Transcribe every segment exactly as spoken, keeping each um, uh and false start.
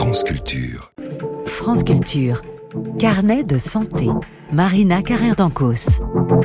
France Culture. France Culture. Carnet de santé. Marina Carrère d'Ancos.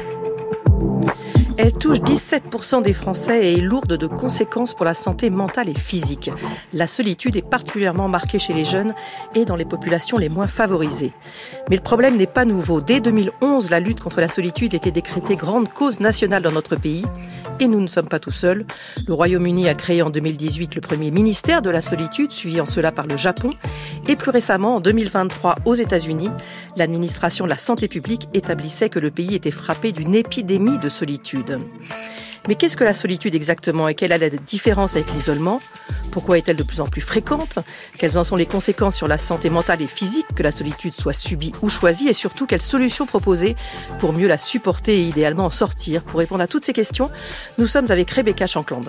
Elle touche dix-sept pour cent des Français et est lourde de conséquences pour la santé mentale et physique. La solitude est particulièrement marquée chez les jeunes et dans les populations les moins favorisées. Mais le problème n'est pas nouveau. Dès deux mille onze, la lutte contre la solitude était décrétée grande cause nationale dans notre pays. Et nous ne sommes pas tout seuls. Le Royaume-Uni a créé en deux mille dix-huit le premier ministère de la solitude, suivi en cela par le Japon. Et plus récemment, en deux mille vingt-trois, aux États-Unis, l'administration de la santé publique établissait que le pays était frappé d'une épidémie de solitude. Mais qu'est-ce que la solitude exactement et quelle est la différence avec l'isolement ? Pourquoi est-elle de plus en plus fréquente ? Quelles en sont les conséquences sur la santé mentale et physique, que la solitude soit subie ou choisie ? Et surtout, quelles solutions proposer pour mieux la supporter et idéalement en sortir ? Pour répondre à toutes ces questions, nous sommes avec Rebecca Shankland.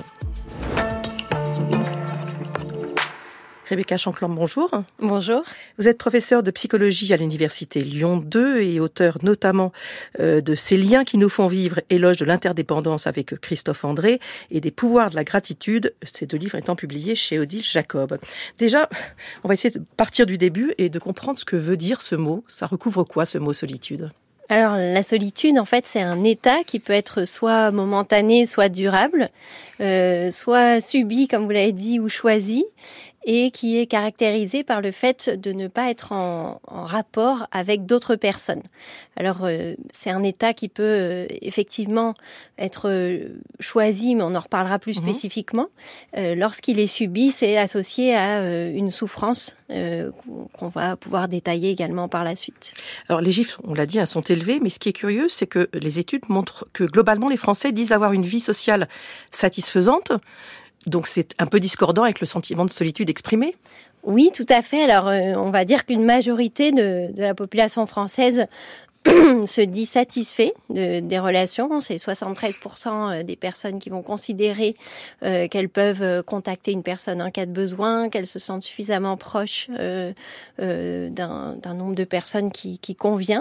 Rebecca Shankland, bonjour. Bonjour. Vous êtes professeure de psychologie à l'université Lyon deux et auteure notamment euh, de Ces liens qui nous font vivre, éloge de l'interdépendance avec Christophe André et des pouvoirs de la gratitude, ces deux livres étant publiés chez Odile Jacob. Déjà, on va essayer de partir du début et de comprendre ce que veut dire ce mot. Ça recouvre quoi ce mot solitude ? Alors, la solitude, en fait, c'est un état qui peut être soit momentané, soit durable, euh, soit subi, comme vous l'avez dit, ou choisi, et qui est caractérisé par le fait de ne pas être en, en rapport avec d'autres personnes. Alors, euh, c'est un état qui peut euh, effectivement être euh, choisi, mais on en reparlera plus mmh. spécifiquement. Euh, lorsqu'il est subi, c'est associé à euh, une souffrance euh, qu'on va pouvoir détailler également par la suite. Alors, les chiffres, on l'a dit, hein, sont élevés, mais ce qui est curieux, c'est que les études montrent que globalement, les Français disent avoir une vie sociale satisfaisante. Donc c'est un peu discordant avec le sentiment de solitude exprimé ? Oui, tout à fait. Alors, euh, on va dire qu'une majorité de, de la population française se dit satisfait de, des relations. C'est soixante-treize pour cent des personnes qui vont considérer euh, qu'elles peuvent contacter une personne en cas de besoin, qu'elles se sentent suffisamment proches euh, euh, d'un, d'un nombre de personnes qui, qui convient.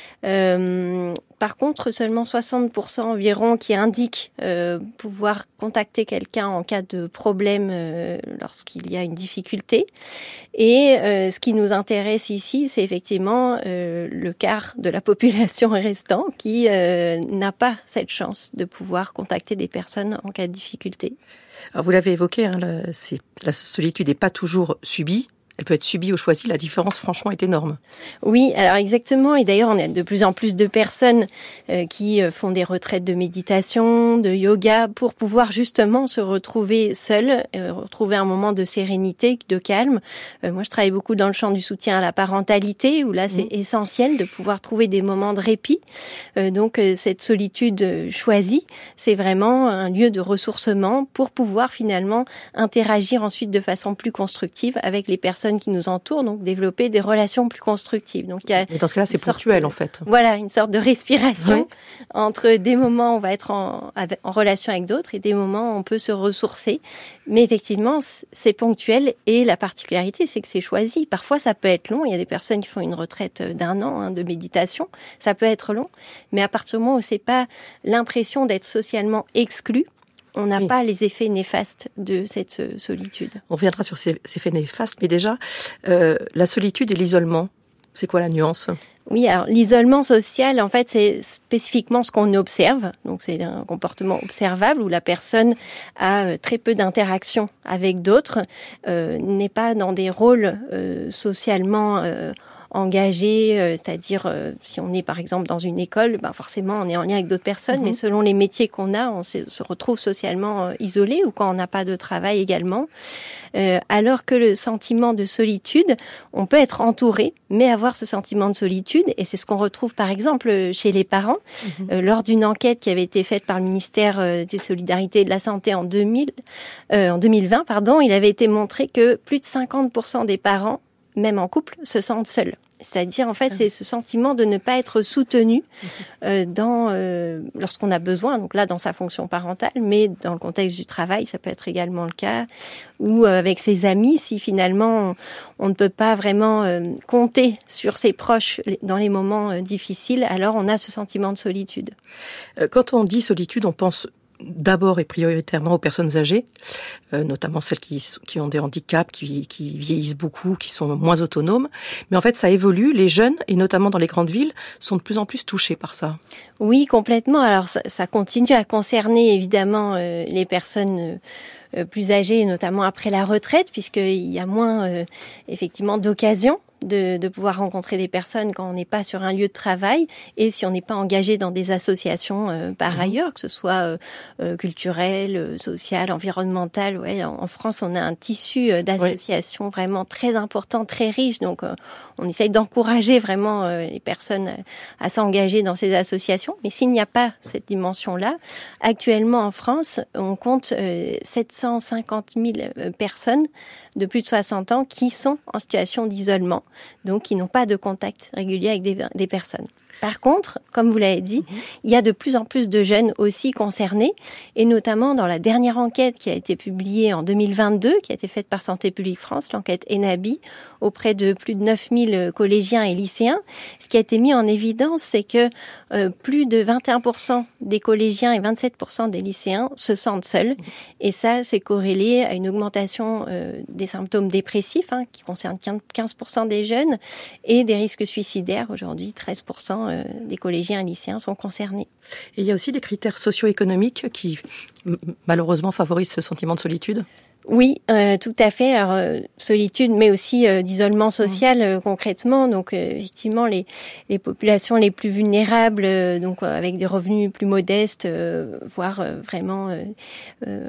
Euh, par contre, seulement soixante pour cent environ qui indiquent euh, pouvoir contacter quelqu'un en cas de problème euh, lorsqu'il y a une difficulté. Et euh, ce qui nous intéresse ici, c'est effectivement euh, le quart de la population restant qui euh, n'a pas cette chance de pouvoir contacter des personnes en cas de difficulté. Alors vous l'avez évoqué, hein, la, c'est, la solitude n'est pas toujours subie. Elle peut être subie ou choisie, la différence franchement est énorme. Oui, alors exactement, et d'ailleurs on a de plus en plus de personnes euh, qui font des retraites de méditation, de yoga, pour pouvoir justement se retrouver seules, euh, retrouver un moment de sérénité, de calme. Euh, moi je travaille beaucoup dans le champ du soutien à la parentalité, où là c'est mmh. essentiel de pouvoir trouver des moments de répit. Euh, donc euh, cette solitude choisie, c'est vraiment un lieu de ressourcement pour pouvoir finalement interagir ensuite de façon plus constructive avec les personnes qui nous entourent, donc développer des relations plus constructives. Donc, il y a et dans ce cas-là, c'est ponctuel de, en fait. Voilà, une sorte de respiration oui. entre des moments où on va être en, en relation avec d'autres et des moments où on peut se ressourcer. Mais effectivement, c'est ponctuel et la particularité, c'est que c'est choisi. Parfois, ça peut être long. Il y a des personnes qui font une retraite d'un an hein, de méditation. Ça peut être long. Mais à partir du moment où c'est pas l'impression d'être socialement exclu, on n'a oui. pas les effets néfastes de cette solitude. On reviendra sur ces effets néfastes, mais déjà, euh, la solitude et l'isolement, c'est quoi la nuance ? Oui, alors l'isolement social, en fait, c'est spécifiquement ce qu'on observe. Donc, c'est un comportement observable où la personne a très peu d'interaction avec d'autres, euh, n'est pas dans des rôles euh, socialement euh, engagé, euh, c'est-à-dire euh, si on est par exemple dans une école, ben forcément on est en lien avec d'autres personnes, mmh. mais selon les métiers qu'on a, on se, se retrouve socialement euh, isolé ou quand on n'a pas de travail également. Euh, alors que le sentiment de solitude, on peut être entouré, mais avoir ce sentiment de solitude, et c'est ce qu'on retrouve par exemple chez les parents. Mmh. Euh, lors d'une enquête qui avait été faite par le ministère euh, des Solidarités et de la Santé en deux mille, euh, en deux mille vingt, pardon, il avait été montré que plus de cinquante pour cent des parents, même en couple, se sentent seuls. C'est-à-dire, en fait, c'est ce sentiment de ne pas être soutenu euh, dans, euh, lorsqu'on a besoin, donc là, dans sa fonction parentale, mais dans le contexte du travail, ça peut être également le cas, ou euh, avec ses amis, si finalement, on, on ne peut pas vraiment euh, compter sur ses proches dans les moments euh, difficiles, alors on a ce sentiment de solitude. Quand on dit solitude, on pense d'abord et prioritairement aux personnes âgées, euh, notamment celles qui, qui ont des handicaps, qui, qui vieillissent beaucoup, qui sont moins autonomes. Mais en fait, ça évolue. Les jeunes, et notamment dans les grandes villes, sont de plus en plus touchés par ça. Oui, complètement. Alors, ça, ça continue à concerner évidemment euh, les personnes euh, plus âgées, notamment après la retraite, puisqu'il y a moins euh, effectivement d'occasions de, de pouvoir rencontrer des personnes quand on n'est pas sur un lieu de travail et si on n'est pas engagé dans des associations euh, par mmh. ailleurs, que ce soit euh, euh, culturelles, euh, sociales, environnementales. Ouais, en, en France, on a un tissu euh, d'associations oui. vraiment très important, très riche. Donc, euh, on essaye d'encourager vraiment euh, les personnes à s'engager dans ces associations. Mais s'il n'y a pas cette dimension-là, actuellement en France, on compte euh, sept cent cinquante mille personnes de plus de soixante ans qui sont en situation d'isolement, donc qui n'ont pas de contact régulier avec des, des personnes. Par contre, comme vous l'avez dit, mmh. il y a de plus en plus de jeunes aussi concernés, et notamment dans la dernière enquête qui a été publiée en deux mille vingt-deux, qui a été faite par Santé publique France, l'enquête ENABI, auprès de plus de neuf mille collégiens et lycéens. Ce qui a été mis en évidence, c'est que euh, plus de vingt et un pour cent des collégiens et vingt-sept pour cent des lycéens se sentent seuls. Et ça, c'est corrélé à une augmentation euh, des symptômes dépressifs, hein, qui concerne quinze pour cent des jeunes, et des risques suicidaires. Aujourd'hui, treize pour cent des collégiens et lycéens sont concernés. Et il y a aussi des critères socio-économiques qui, malheureusement, favorisent ce sentiment de solitude ? Oui, euh, tout à fait. Alors, euh, solitude, mais aussi euh, d'isolement social, euh, concrètement. Donc, euh, effectivement, les, les populations les plus vulnérables, euh, donc euh, avec des revenus plus modestes, euh, voire euh, vraiment euh, euh,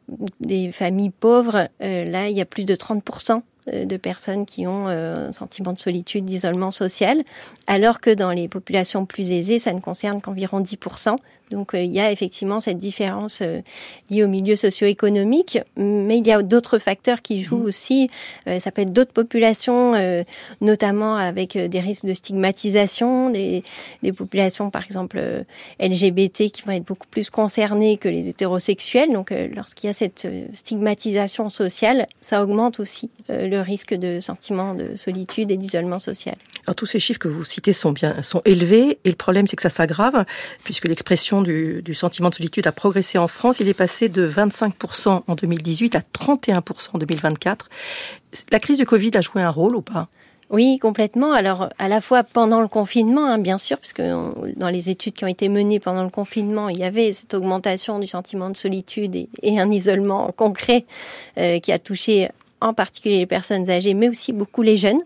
des familles pauvres, euh, là, il y a plus de trente pour cent de personnes qui ont euh, un sentiment de solitude, d'isolement social, alors que dans les populations plus aisées, ça ne concerne qu'environ dix pour cent. Donc, euh, il y a effectivement cette différence euh, liée au milieu socio-économique, mais il y a d'autres facteurs qui jouent mmh. aussi. Euh, ça peut être d'autres populations, euh, notamment avec euh, des risques de stigmatisation, des, des populations, par exemple, euh, L G B T, qui vont être beaucoup plus concernées que les hétérosexuels. Donc, euh, lorsqu'il y a cette euh, stigmatisation sociale, ça augmente aussi euh, le risque de sentiment de solitude et d'isolement social. Alors, tous ces chiffres que vous citez sont bien, sont élevés, et le problème, c'est que ça s'aggrave, puisque l'expression Du, du sentiment de solitude a progressé en France. Il est passé de vingt-cinq pour cent en deux mille dix-huit à trente et un pour cent en deux mille vingt-quatre. La crise du Covid a joué un rôle ou pas ? Oui, complètement. Alors, à la fois pendant le confinement, hein, bien sûr, puisque dans les études qui ont été menées pendant le confinement, il y avait cette augmentation du sentiment de solitude et, et un isolement concret euh, qui a touché en particulier les personnes âgées, mais aussi beaucoup les jeunes,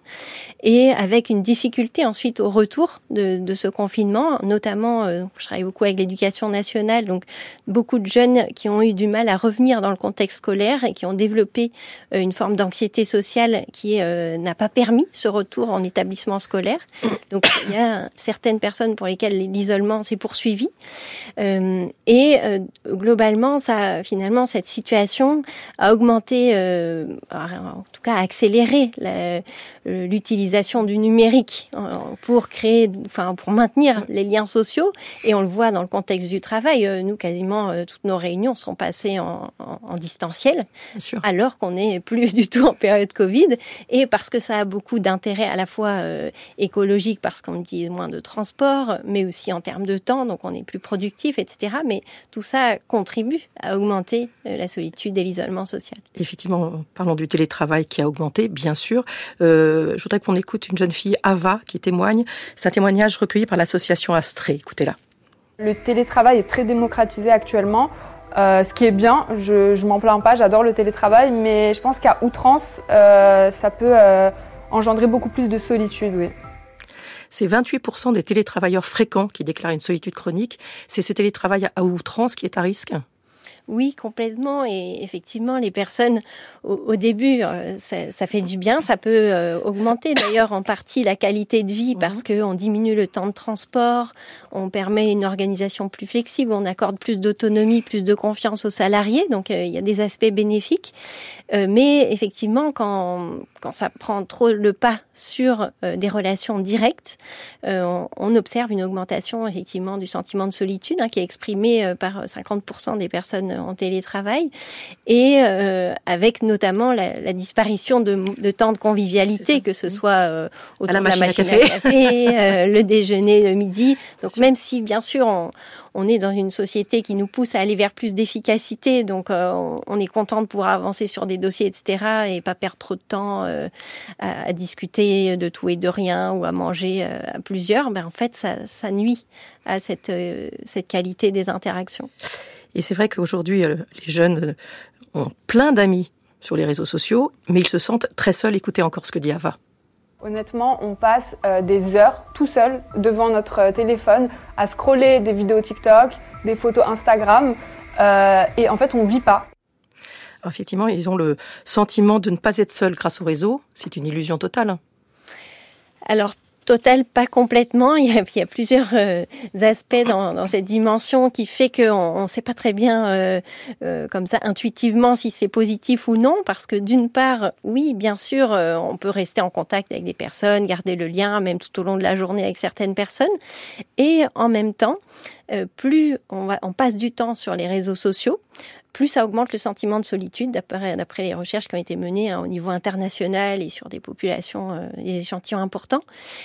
et avec une difficulté ensuite au retour de, de ce confinement, notamment, euh, je travaille beaucoup avec l'éducation nationale, donc beaucoup de jeunes qui ont eu du mal à revenir dans le contexte scolaire et qui ont développé euh, une forme d'anxiété sociale qui euh, n'a pas permis ce retour en établissement scolaire. Donc il y a certaines personnes pour lesquelles l'isolement s'est poursuivi, euh, et euh, globalement, ça, finalement, cette situation a augmenté, euh, en tout cas accélérer la, l'utilisation du numérique pour créer, enfin pour maintenir les liens sociaux, et on le voit dans le contexte du travail. Nous, quasiment toutes nos réunions sont passées en, en, en distanciel, alors qu'on n'est plus du tout en période Covid, et parce que ça a beaucoup d'intérêt à la fois euh, écologique, parce qu'on utilise moins de transport, mais aussi en termes de temps, donc on est plus productif, et cetera. Mais tout ça contribue à augmenter euh, la solitude et l'isolement social. Effectivement, parlons du télétravail qui a augmenté, bien sûr. Euh, je voudrais qu'on écoute une jeune fille, Ava, qui témoigne. C'est un témoignage recueilli par l'association Astrée. Écoutez-la. Le télétravail est très démocratisé actuellement, euh, ce qui est bien. Je, je m'en plains pas, j'adore le télétravail, mais je pense qu'à outrance, euh, ça peut euh, engendrer beaucoup plus de solitude, oui. C'est vingt-huit pour cent des télétravailleurs fréquents qui déclarent une solitude chronique. C'est ce télétravail à outrance qui est à risque ? Oui, complètement. Et effectivement, les personnes, au, au début, euh, ça, ça fait du bien. Ça peut euh, augmenter d'ailleurs en partie la qualité de vie, parce qu'on diminue le temps de transport, on permet une organisation plus flexible, on accorde plus d'autonomie, plus de confiance aux salariés. Donc, euh, il y a des aspects bénéfiques. Euh, mais effectivement, quand, quand ça prend trop le pas sur euh, des relations directes, euh, on, on observe une augmentation effectivement du sentiment de solitude, hein, qui est exprimé euh, par cinquante pour cent des personnes en télétravail, et euh, avec notamment la, la disparition de, de temps de convivialité, que ce soit euh, autour la de la machine à café, à café euh, le déjeuner, le midi. Donc même si, bien sûr, on, on est dans une société qui nous pousse à aller vers plus d'efficacité, donc euh, on, on est content de pouvoir avancer sur des dossiers, et cetera, et pas perdre trop de temps euh, à, à discuter de tout et de rien ou à manger euh, à plusieurs, ben en fait, ça, ça nuit à cette, euh, cette qualité des interactions. Et c'est vrai qu'aujourd'hui, euh, les jeunes ont plein d'amis sur les réseaux sociaux, mais ils se sentent très seuls. Écoutez encore ce que dit Ava. Honnêtement, on passe euh, des heures tout seul devant notre euh, téléphone à scroller des vidéos TikTok, des photos Instagram, euh, et en fait, on vit pas. Alors, effectivement, ils ont le sentiment de ne pas être seuls grâce au réseau. C'est une illusion totale. Alors, total, pas complètement. Il y a, il y a plusieurs euh, aspects dans, dans cette dimension qui fait qu'on ne sait pas très bien, euh, euh, comme ça, intuitivement, si c'est positif ou non. Parce que d'une part, oui, bien sûr, euh, on peut rester en contact avec des personnes, garder le lien, même tout au long de la journée avec certaines personnes. Et en même temps, euh, plus on, va, on passe du temps sur les réseaux sociaux, plus ça augmente le sentiment de solitude, d'après, d'après les recherches qui ont été menées hein, au niveau international et sur des populations, euh, des échantillons importants.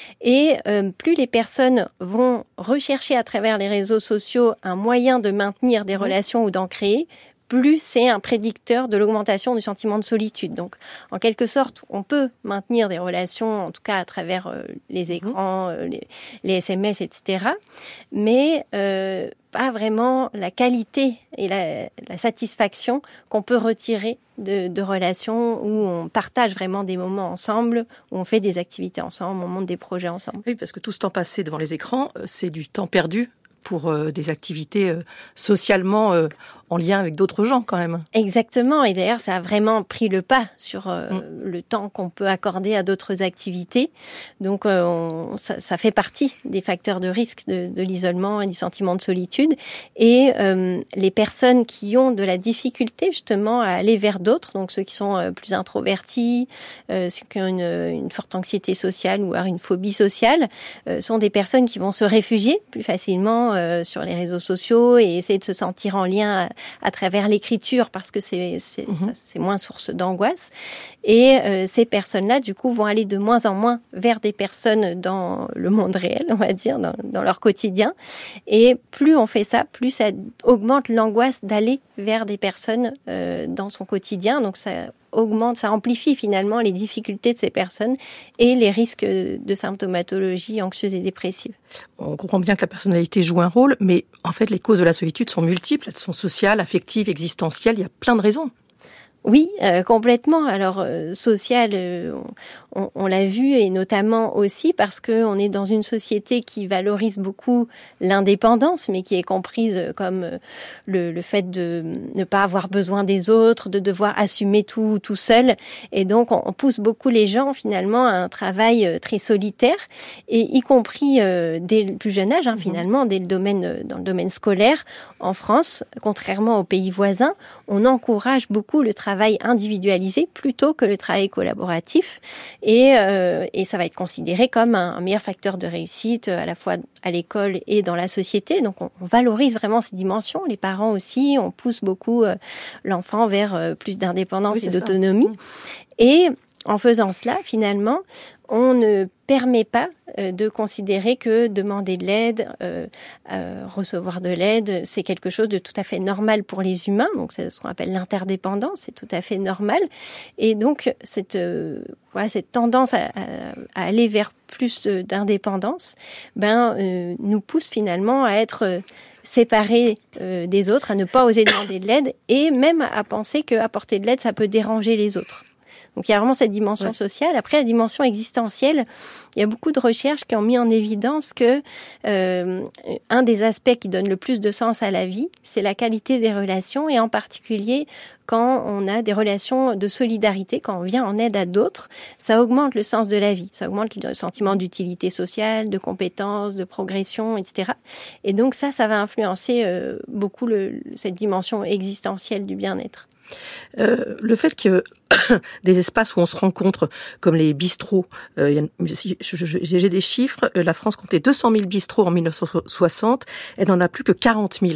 Et euh, plus les personnes vont rechercher à travers les réseaux sociaux un moyen de maintenir des relations ou d'en créer, plus c'est un prédicteur de l'augmentation du sentiment de solitude. Donc, en quelque sorte, on peut maintenir des relations, en tout cas à travers euh, les écrans, euh, les, les S M S, et cetera. Mais euh, pas vraiment la qualité et la, la satisfaction qu'on peut retirer de, de relations où on partage vraiment des moments ensemble, où on fait des activités ensemble, on monte des projets ensemble. Oui, parce que tout ce temps passé devant les écrans, c'est du temps perdu pour euh, des activités euh, socialement euh, en lien avec d'autres gens quand même. Exactement, et d'ailleurs ça a vraiment pris le pas sur euh, mm. le temps qu'on peut accorder à d'autres activités. Donc euh, on, ça, ça fait partie des facteurs de risque de, de l'isolement et du sentiment de solitude. Et euh, les personnes qui ont de la difficulté justement à aller vers d'autres, donc ceux qui sont euh, plus introvertis, euh, ceux qui ont une, une forte anxiété sociale ou une phobie sociale, euh, sont des personnes qui vont se réfugier plus facilement euh, sur les réseaux sociaux et essayer de se sentir en lien à, à travers l'écriture parce que c'est, c'est, mmh. ça, c'est moins source d'angoisse. Et euh, ces personnes-là, du coup, vont aller de moins en moins vers des personnes dans le monde réel, on va dire, dans, dans leur quotidien. Et plus on fait ça, plus ça augmente l'angoisse d'aller vers des personnes euh, dans son quotidien. Donc ça augmente, ça amplifie finalement les difficultés de ces personnes et les risques de symptomatologie anxieuse et dépressive. On comprend bien que la personnalité joue un rôle, mais en fait, les causes de la solitude sont multiples. Elles sont sociales, affectives, existentielles. Il y a plein de raisons. Oui, euh, complètement. Alors, euh, social, euh, on, on l'a vu, et notamment aussi parce que on est dans une société qui valorise beaucoup l'indépendance, mais qui est comprise comme euh, le, le fait de ne pas avoir besoin des autres, de devoir assumer tout tout seul. Et donc, on, on pousse beaucoup les gens, finalement, à un travail euh, très solitaire, et y compris euh, dès le plus jeune âge, hein, finalement, dès le domaine, dans le domaine scolaire. En France, contrairement aux pays voisins, on encourage beaucoup le travail travail individualisé plutôt que le travail collaboratif et, euh, et ça va être considéré comme un, un meilleur facteur de réussite à la fois à l'école et dans la société. Donc on, on valorise vraiment ces dimensions. Les parents aussi, on pousse beaucoup euh, l'enfant vers euh, plus d'indépendance oui, et d'autonomie. Ça. Et en faisant cela, finalement, on ne permet pas euh, de considérer que demander de l'aide, euh, euh, recevoir de l'aide, c'est quelque chose de tout à fait normal pour les humains. Donc, c'est ce qu'on appelle l'interdépendance, c'est tout à fait normal. Et donc, cette, euh, voilà, cette tendance à, à, à aller vers plus d'indépendance, ben, euh, nous pousse finalement à être euh, séparés euh, des autres, à ne pas oser demander de l'aide et même à penser qu'apporter de l'aide, ça peut déranger les autres. Donc, il y a vraiment cette dimension ouais. sociale. Après, la dimension existentielle, il y a beaucoup de recherches qui ont mis en évidence que euh, un des aspects qui donne le plus de sens à la vie, c'est la qualité des relations et en particulier quand on a des relations de solidarité, quand on vient en aide à d'autres, ça augmente le sens de la vie. Ça augmente le sentiment d'utilité sociale, de compétence, de progression, et cetera. Et donc ça, ça va influencer euh, beaucoup le, cette dimension existentielle du bien-être. Euh, le fait que des espaces où on se rencontre, comme les bistrots, euh, y a, j'ai des chiffres, la France comptait deux cent mille bistrots en dix-neuf cent soixante, elle n'en a plus que quarante mille.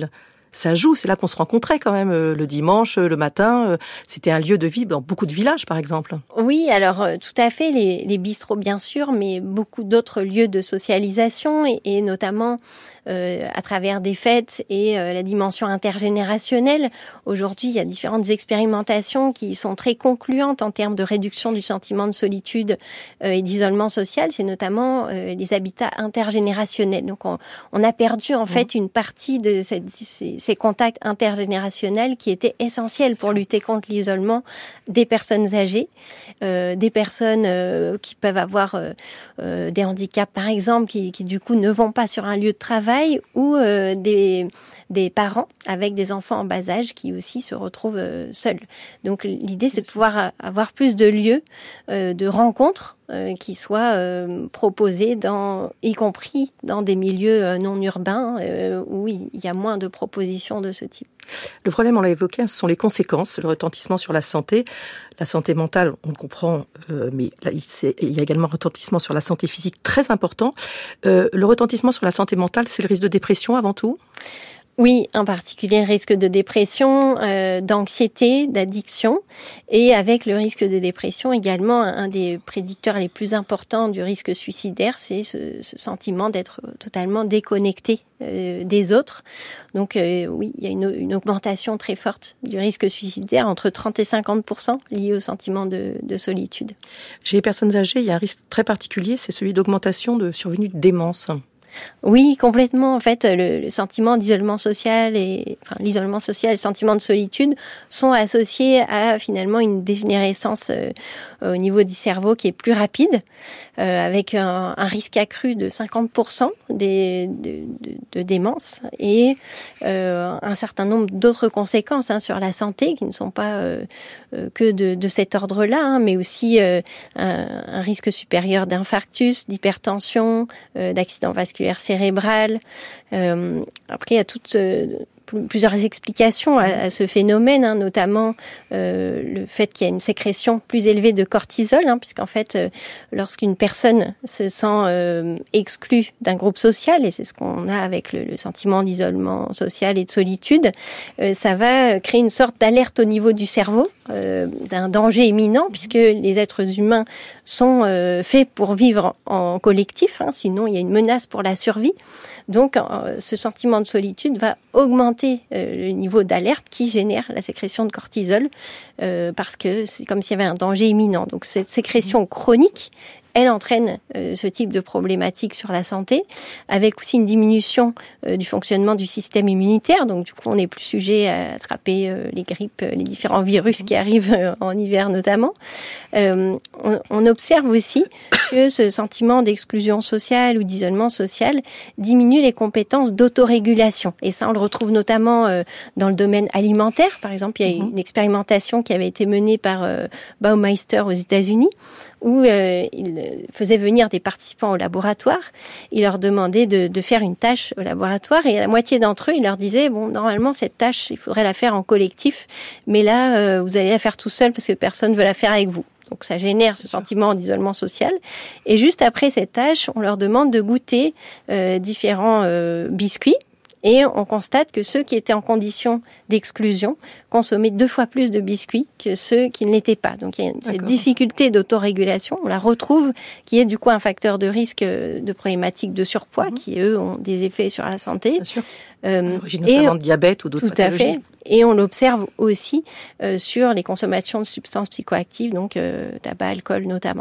ça joue. C'est là qu'on se rencontrait quand même euh, le dimanche, euh, le matin. Euh, c'était un lieu de vie dans beaucoup de villages, par exemple. Oui, alors euh, tout à fait, les, les bistrots bien sûr, mais beaucoup d'autres lieux de socialisation et, et notamment euh, à travers des fêtes et euh, la dimension intergénérationnelle. Aujourd'hui, il y a différentes expérimentations qui sont très concluantes en termes de réduction du sentiment de solitude euh, et d'isolement social. C'est notamment euh, les habitats intergénérationnels. Donc, on, on a perdu en mmh. fait une partie de cette, ces, ces contacts intergénérationnels qui étaient essentiels pour lutter contre l'isolement des personnes âgées, euh, des personnes euh, qui peuvent avoir euh, euh, des handicaps, par exemple, qui, qui du coup ne vont pas sur un lieu de travail, ou euh, des, des parents avec des enfants en bas âge qui aussi se retrouvent euh, seuls. Donc l'idée, c'est de pouvoir avoir plus de lieux euh, de rencontres euh, qui soient euh, proposés, dans, y compris dans des milieux euh, non urbains euh, où il y a moins de propositions de ce type. Le problème, on l'a évoqué, ce sont les conséquences, le retentissement sur la santé. La santé mentale, on le comprend, euh, mais là, il y a également un retentissement sur la santé physique très important. Euh, le retentissement sur la santé mentale, c'est le risque de dépression avant tout ? Oui, en particulier le risque de dépression, euh, d'anxiété, d'addiction, et avec le risque de dépression également, un des prédicteurs les plus importants du risque suicidaire, c'est ce, ce sentiment d'être totalement déconnecté euh, des autres. Donc euh, oui, il y a une, une augmentation très forte du risque suicidaire, entre trente et cinquante pour cent lié au sentiment de, de solitude. Chez les personnes âgées, il y a un risque très particulier, c'est celui d'augmentation de survenue de démence. Oui, complètement. En fait, le, le sentiment d'isolement social et enfin, l'isolement social et le sentiment de solitude sont associés à finalement une dégénérescence euh, au niveau du cerveau qui est plus rapide, euh, avec un, un risque accru de cinquante pour cent des, de, de, de démence et euh, un certain nombre d'autres conséquences hein, sur la santé qui ne sont pas euh, euh, que de, de cet ordre-là, hein, mais aussi euh, un, un risque supérieur d'infarctus, d'hypertension, euh, d'accident vasculaire cérébrale. Euh, après, il y a toutes euh, plusieurs explications à, à ce phénomène, hein, notamment euh, le fait qu'il y a une sécrétion plus élevée de cortisol, hein, puisqu'en fait, euh, lorsqu'une personne se sent euh, exclue d'un groupe social, et c'est ce qu'on a avec le, le sentiment d'isolement social et de solitude, euh, ça va créer une sorte d'alerte au niveau du cerveau, euh, d'un danger imminent, puisque les êtres humains sont euh, faits pour vivre en collectif, hein, sinon il y a une menace pour la survie. Donc, euh, ce sentiment de solitude va augmenter euh, le niveau d'alerte qui génère la sécrétion de cortisol, euh, parce que c'est comme s'il y avait un danger imminent. Donc, cette sécrétion chronique, elle entraîne euh, ce type de problématique sur la santé, avec aussi une diminution euh, du fonctionnement du système immunitaire. Donc, du coup, on n'est plus sujet à attraper euh, les grippes, les différents virus qui arrivent euh, en hiver notamment. Euh, on, on observe aussi que ce sentiment d'exclusion sociale ou d'isolement social diminue les compétences d'autorégulation. Et ça, on le retrouve notamment euh, dans le domaine alimentaire. Par exemple, il y a une expérimentation qui avait été menée par euh, Baumeister aux États-Unis, où euh, il faisait venir des participants au laboratoire. Il leur demandait de, de faire une tâche au laboratoire et à la moitié d'entre eux, il leur disait, bon, normalement, cette tâche, il faudrait la faire en collectif, mais là, euh, vous allez la faire tout seul parce que personne ne veut la faire avec vous. Donc, ça génère ce sentiment d'isolement social. Et juste après cette tâche, on leur demande de goûter euh, différents euh, biscuits. Et on constate que ceux qui étaient en condition d'exclusion consommaient deux fois plus de biscuits que ceux qui ne l'étaient pas. Donc il y a cette D'accord. difficulté d'autorégulation, on la retrouve, qui est du coup un facteur de risque de problématiques de surpoids, mmh. qui eux ont des effets sur la santé. Bien sûr. Euh, notamment de diabète ou d'autres tout pathologies. Tout à fait. Et on l'observe aussi euh, sur les consommations de substances psychoactives, donc euh, tabac, alcool notamment.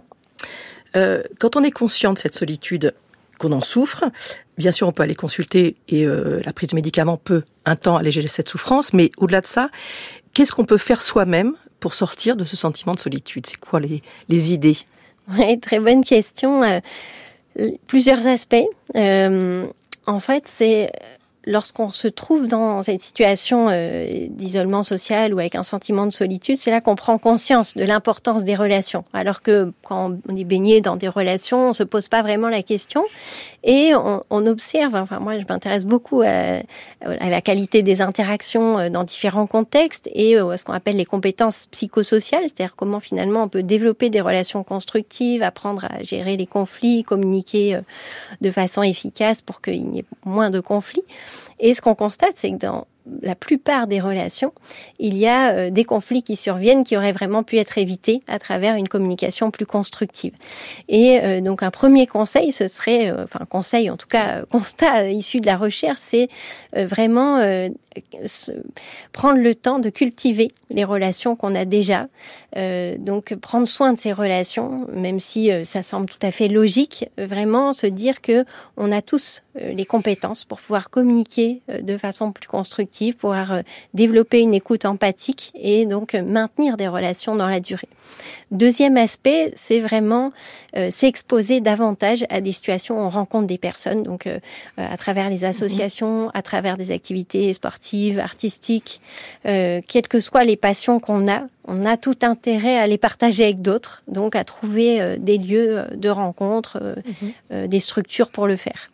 Euh, quand on est conscient de cette solitude, qu'on en souffre, bien sûr on peut aller consulter et euh, la prise de médicaments peut un temps alléger cette souffrance, mais au-delà de ça, qu'est-ce qu'on peut faire soi-même pour sortir de ce sentiment de solitude ? C'est quoi les, les idées ? Oui, très bonne question. Euh, plusieurs aspects. Euh, en fait, c'est lorsqu'on se trouve dans cette situation euh, d'isolement social ou avec un sentiment de solitude, c'est là qu'on prend conscience de l'importance des relations. Alors que quand on est baigné dans des relations, on se pose pas vraiment la question et on, on observe. Enfin, moi, je m'intéresse beaucoup à, à la qualité des interactions dans différents contextes et à ce qu'on appelle les compétences psychosociales, c'est-à-dire comment finalement on peut développer des relations constructives, apprendre à gérer les conflits, communiquer de façon efficace pour qu'il y ait moins de conflits. Et ce qu'on constate, c'est que dans la plupart des relations, il y a euh, des conflits qui surviennent qui auraient vraiment pu être évités à travers une communication plus constructive. Et euh, donc un premier conseil, ce serait, euh, enfin conseil en tout cas, constat euh, issu de la recherche, c'est euh, vraiment euh, se, prendre le temps de cultiver les relations qu'on a déjà. Euh, donc prendre soin de ces relations, même si euh, ça semble tout à fait logique, euh, vraiment se dire que on a tous euh, les compétences pour pouvoir communiquer euh, de façon plus constructive, pouvoir euh, développer une écoute empathique et donc euh, maintenir des relations dans la durée. Deuxième aspect, c'est vraiment euh, s'exposer davantage à des situations où on rencontre des personnes, donc euh, à travers les associations, à travers des activités sportives, artistiques, euh, quelles que soient les passions qu'on a, on a tout intérêt à les partager avec d'autres, donc à trouver euh, des lieux de rencontre, euh, mm-hmm. euh, des structures pour le faire.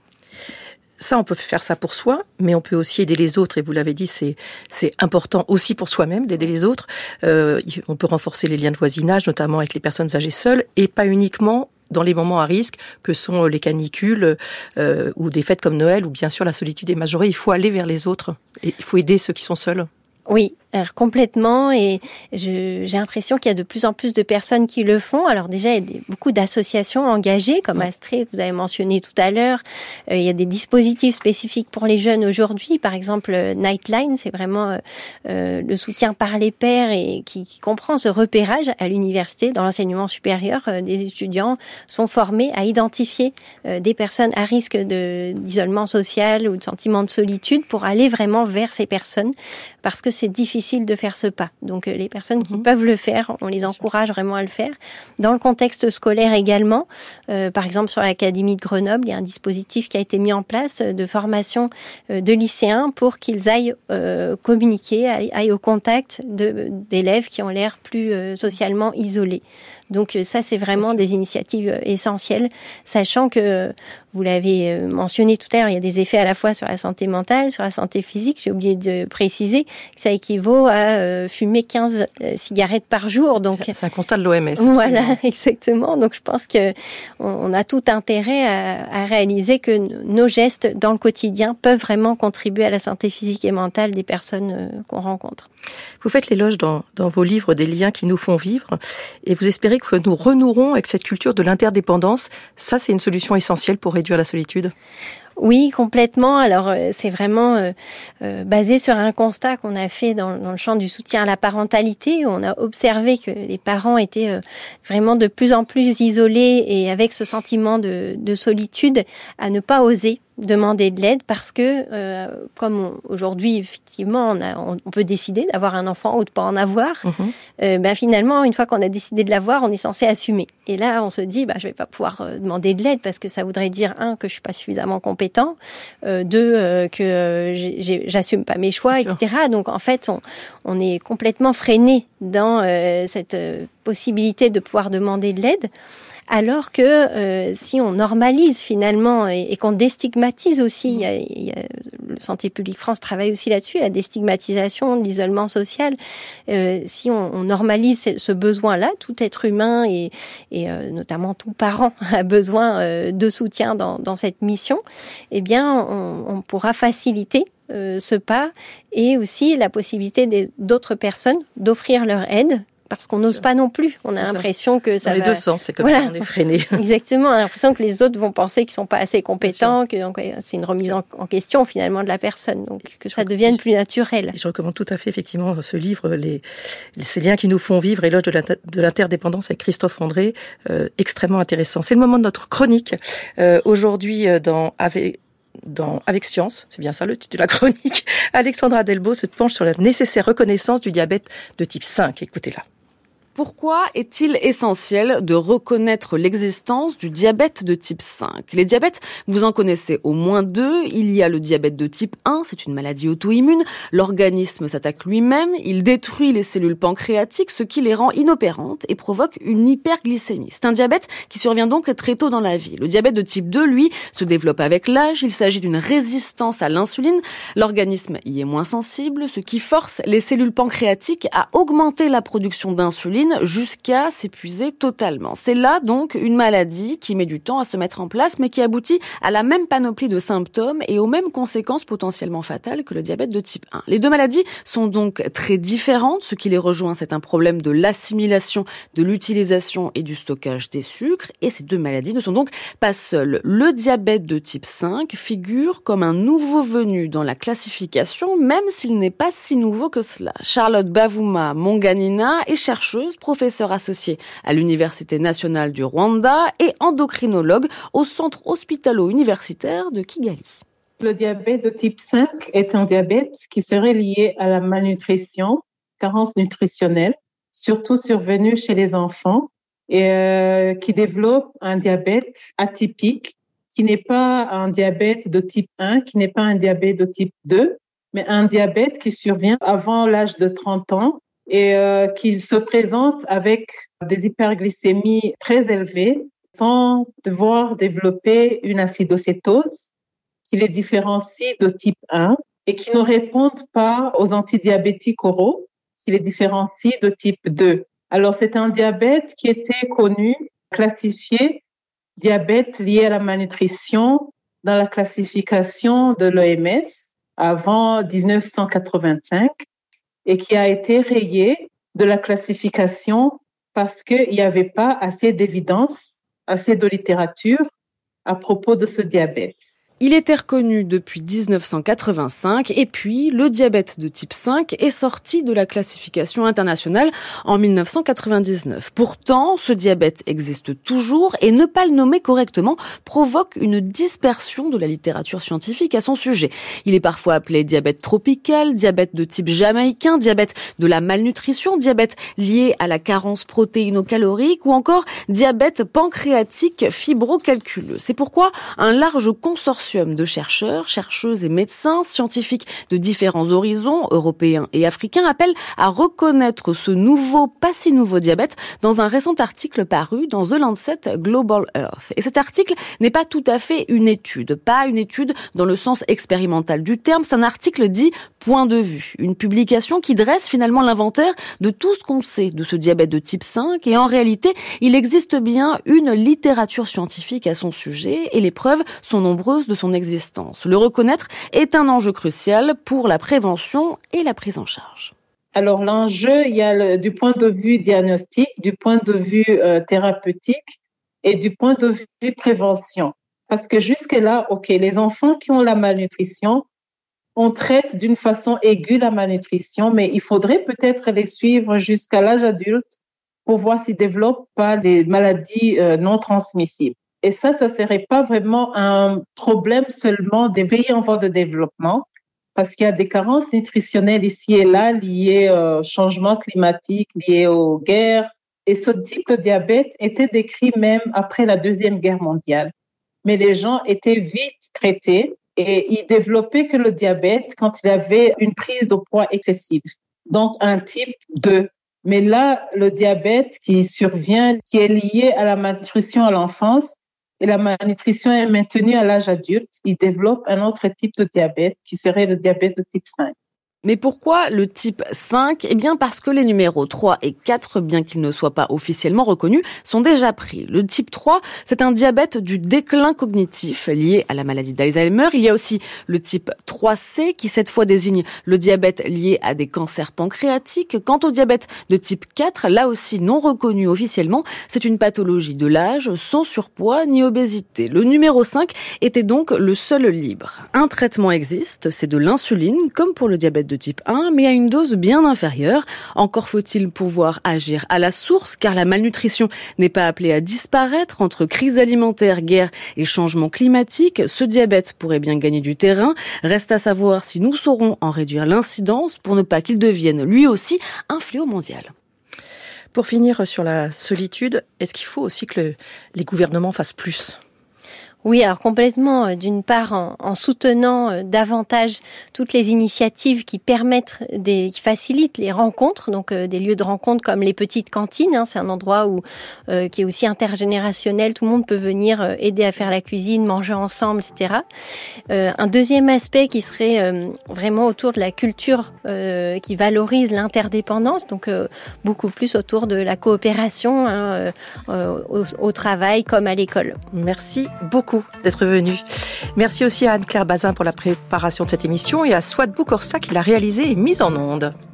Ça, on peut faire ça pour soi, mais on peut aussi aider les autres. Et vous l'avez dit, c'est c'est important aussi pour soi-même d'aider les autres. Euh, on peut renforcer les liens de voisinage, notamment avec les personnes âgées seules, et pas uniquement dans les moments à risque que sont les canicules euh, ou des fêtes comme Noël, ou bien sûr la solitude est majorée. Il faut aller vers les autres. Et il faut aider ceux qui sont seuls. Oui, alors complètement, et je, j'ai l'impression qu'il y a de plus en plus de personnes qui le font. Alors déjà, il y a des, beaucoup d'associations engagées, comme ouais. Astrée, que vous avez mentionné tout à l'heure. Euh, il y a des dispositifs spécifiques pour les jeunes aujourd'hui. Par exemple, Nightline, c'est vraiment euh, le soutien par les pairs et qui, qui comprend ce repérage à l'université. Dans l'enseignement supérieur, euh, des étudiants sont formés à identifier euh, des personnes à risque de, d'isolement social ou de sentiment de solitude pour aller vraiment vers ces personnes, parce que c'est difficile de faire ce pas. Donc les personnes qui mmh. peuvent le faire, on les encourage vraiment à le faire. Dans le contexte scolaire également, euh, par exemple sur l'Académie de Grenoble, il y a un dispositif qui a été mis en place de formation euh, de lycéens pour qu'ils aillent euh, communiquer, aillent, aillent au contact de, d'élèves qui ont l'air plus euh, socialement isolés. Donc ça, c'est vraiment des initiatives essentielles, sachant que, vous l'avez mentionné tout à l'heure, il y a des effets à la fois sur la santé mentale, sur la santé physique. J'ai oublié de préciser que ça équivaut à fumer quinze cigarettes par jour. Donc c'est, c'est un constat de l'O M S. Voilà, exactement. Donc je pense que on a tout intérêt à, à réaliser que nos gestes dans le quotidien peuvent vraiment contribuer à la santé physique et mentale des personnes qu'on rencontre. Vous faites l'éloge dans, dans vos livres des liens qui nous font vivre, et vous espérez que nous renouerons avec cette culture de l'interdépendance. Ça, c'est une solution essentielle pour réduire la solitude. Oui, complètement. Alors, c'est vraiment euh, euh, basé sur un constat qu'on a fait dans, dans le champ du soutien à la parentalité. Où on a observé que les parents étaient euh, vraiment de plus en plus isolés et avec ce sentiment de, de solitude à ne pas oser demander de l'aide parce que, euh, comme on, aujourd'hui, effectivement, on, a, on, on peut décider d'avoir un enfant ou de pas en avoir, mmh. euh, ben finalement, une fois qu'on a décidé de l'avoir, on est censé assumer. Et là, on se dit, bah, je vais pas pouvoir euh, demander de l'aide parce que ça voudrait dire, un, que je suis pas suffisamment compétent, euh, deux, euh, que euh, j'ai, j'ai, j'assume pas mes choix, et cetera. Donc, en fait, on, on est complètement freiné dans euh, cette euh, possibilité de pouvoir demander de l'aide. Alors que euh, si on normalise finalement et, et qu'on déstigmatise aussi, il y a, il y a, le Santé publique France travaille aussi là-dessus, la déstigmatisation de l'isolement social. Euh, si on, on normalise ce, ce besoin-là, tout être humain et, et euh, notamment tout parent a besoin euh, de soutien dans, dans cette mission, eh bien, on, on pourra faciliter euh, ce pas et aussi la possibilité des, d'autres personnes d'offrir leur aide. Parce qu'on n'ose pas non plus. On a c'est l'impression ça. que ça Dans va... les deux sens, c'est comme voilà. ça, on est freiné. Exactement, on a l'impression que les autres vont penser qu'ils ne sont pas assez compétents, que donc, c'est une remise en, en question finalement de la personne, donc que ça devienne plus naturel. Et je recommande tout à fait effectivement ce livre, les, les, ces liens qui nous font vivre, éloge de, la, de l'interdépendance avec Christophe André, euh, extrêmement intéressant. C'est le moment de notre chronique. Euh, aujourd'hui, dans... Avec, Dans, avec Science, c'est bien ça le titre de la chronique, Alexandra Delbo se penche sur la nécessaire reconnaissance du diabète de type cinq. Écoutez-la. Pourquoi est-il essentiel de reconnaître l'existence du diabète de type cinq ? Les diabètes, vous en connaissez au moins deux. Il y a le diabète de type un, c'est une maladie auto-immune. L'organisme s'attaque lui-même, il détruit les cellules pancréatiques, ce qui les rend inopérantes et provoque une hyperglycémie. C'est un diabète qui survient donc très tôt dans la vie. Le diabète de type deux, lui, se développe avec l'âge. Il s'agit d'une résistance à l'insuline. L'organisme y est moins sensible, ce qui force les cellules pancréatiques à augmenter la production d'insuline d'insuline jusqu'à s'épuiser totalement. C'est là donc une maladie qui met du temps à se mettre en place, mais qui aboutit à la même panoplie de symptômes et aux mêmes conséquences potentiellement fatales que le diabète de type un. Les deux maladies sont donc très différentes. Ce qui les rejoint, c'est un problème de l'assimilation, de l'utilisation et du stockage des sucres. Et ces deux maladies ne sont donc pas seules. Le diabète de type cinq figure comme un nouveau venu dans la classification, même s'il n'est pas si nouveau que cela. Charlotte Bavuma Monganina est chercheuse, professeure associée à l'Université nationale du Rwanda et endocrinologue au centre hospitalo-universitaire de Kigali. Le diabète de type cinq est un diabète qui serait lié à la malnutrition, carence nutritionnelle, surtout survenue chez les enfants, et euh, qui développe un diabète atypique, qui n'est pas un diabète de type un, qui n'est pas un diabète de type deux, mais un diabète qui survient avant l'âge de trente ans et euh, qui se présente avec des hyperglycémies très élevées sans devoir développer une acidocétose qui les différencie de type un et qui ne répondent pas aux antidiabétiques oraux qui les différencient de type deux. Alors, c'est un diabète qui était connu, classifié, diabète lié à la malnutrition dans la classification de l'O M S avant dix-neuf cent quatre-vingt-cinq et qui a été rayé de la classification parce qu'il n'y avait pas assez d'évidence, assez de littérature à propos de ce diabète. Il était reconnu depuis dix-neuf cent quatre-vingt-cinq et puis le diabète de type cinq est sorti de la classification internationale en dix-neuf cent quatre-vingt-dix-neuf. Pourtant, ce diabète existe toujours et ne pas le nommer correctement provoque une dispersion de la littérature scientifique à son sujet. Il est parfois appelé diabète tropical, diabète de type jamaïcain, diabète de la malnutrition, diabète lié à la carence protéino-calorique ou encore diabète pancréatique fibrocalculeux. C'est pourquoi un large consortium de chercheurs, chercheuses et médecins, scientifiques de différents horizons, européens et africains, appellent à reconnaître ce nouveau, pas si nouveau diabète dans un récent article paru dans The Lancet Global Health. Et cet article n'est pas tout à fait une étude, pas une étude dans le sens expérimental du terme, c'est un article dit point de vue, une publication qui dresse finalement l'inventaire de tout ce qu'on sait de ce diabète de type cinq et en réalité, il existe bien une littérature scientifique à son sujet et les preuves sont nombreuses de son existence. Le reconnaître est un enjeu crucial pour la prévention et la prise en charge. Alors l'enjeu, il y a le, du point de vue diagnostique, du point de vue euh, thérapeutique et du point de vue prévention. Parce que jusque-là, ok, les enfants qui ont la malnutrition, on traite d'une façon aiguë la malnutrition, mais il faudrait peut-être les suivre jusqu'à l'âge adulte pour voir s'ils développent pas les maladies euh, non transmissibles. Et ça, ça serait pas vraiment un problème seulement des pays en voie de développement, parce qu'il y a des carences nutritionnelles ici et là liées au changement climatique, liées aux guerres. Et ce type de diabète était décrit même après la Deuxième Guerre mondiale. Mais les gens étaient vite traités et ils développaient que le diabète quand il avait une prise de poids excessive, donc un type deux. Mais là, le diabète qui survient, qui est lié à la malnutrition à l'enfance, et la malnutrition est maintenue à l'âge adulte, il développe un autre type de diabète qui serait le diabète de type cinq. Mais pourquoi le type cinq ? Eh bien parce que les numéros trois et quatre, bien qu'ils ne soient pas officiellement reconnus, sont déjà pris. Le type trois, c'est un diabète du déclin cognitif lié à la maladie d'Alzheimer. Il y a aussi le type trois C qui cette fois désigne le diabète lié à des cancers pancréatiques. Quant au diabète de type quatre, là aussi non reconnu officiellement, c'est une pathologie de l'âge sans surpoids ni obésité. Le numéro cinq était donc le seul libre. Un traitement existe, c'est de l'insuline, comme pour le diabète de type un, mais à une dose bien inférieure. Encore faut-il pouvoir agir à la source, car la malnutrition n'est pas appelée à disparaître. Entre crise alimentaire, guerre et changement climatique, ce diabète pourrait bien gagner du terrain. Reste à savoir si nous saurons en réduire l'incidence pour ne pas qu'il devienne lui aussi un fléau mondial. Pour finir sur la solitude, est-ce qu'il faut aussi que le, les gouvernements fassent plus ? Oui, alors complètement. D'une part, en, en soutenant davantage toutes les initiatives qui permettent, des, qui facilitent les rencontres, donc euh, des lieux de rencontre comme les petites cantines. Hein, c'est un endroit où euh, qui est aussi intergénérationnel. Tout le monde peut venir euh, aider à faire la cuisine, manger ensemble, et cetera. Euh, un deuxième aspect qui serait euh, vraiment autour de la culture euh, qui valorise l'interdépendance, donc euh, beaucoup plus autour de la coopération hein, euh, au, au travail comme à l'école. Merci beaucoup d'être venu. Merci aussi à Anne-Claire Bazin pour la préparation de cette émission et à Swat Boukorsa qui l'a réalisée et mise en onde.